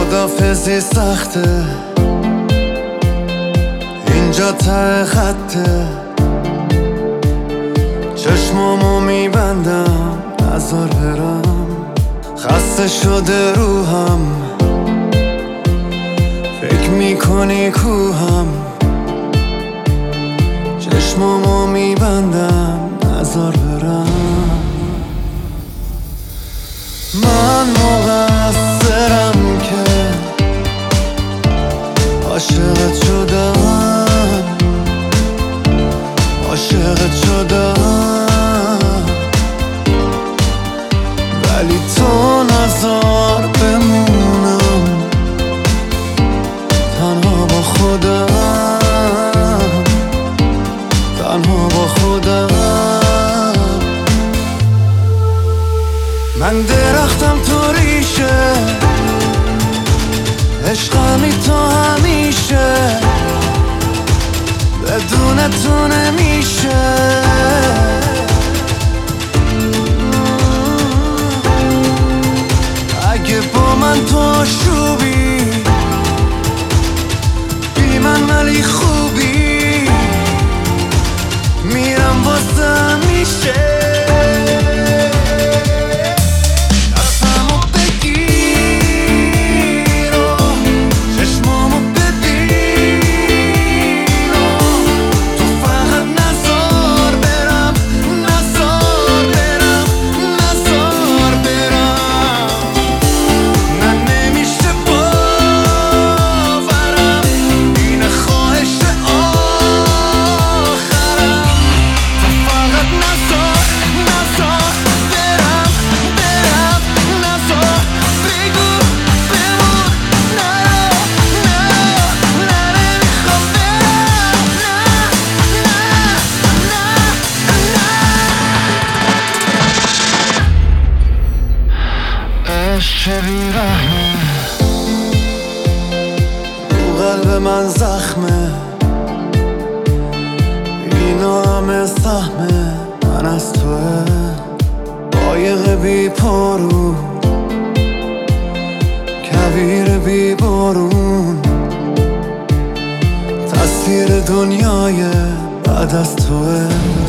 خدافزی سخته، اینجا ته خطه، چشمامو میبندم نذار برم، خسته شده روحم، فکر میکنی کوهم، چشمامو میبندم نذار برم. من مقصرم که عاشقت شدم، عاشقت شدم، ولی تو نذار بمونم تنها با خودم، تنها با خودم. من درختم تو ریشه، عشقمی تو همیشه، بدون تو نمیشه. اگه با من تو آشوبی، بی من ولی خوبی، میرم واسه همیشه. چه بیرحمه، تو قلب من زخمه، اینو همه سهمه من از توه، قایق بی پارو، کویر بی بارون، تصویر دنیای بعد از توه.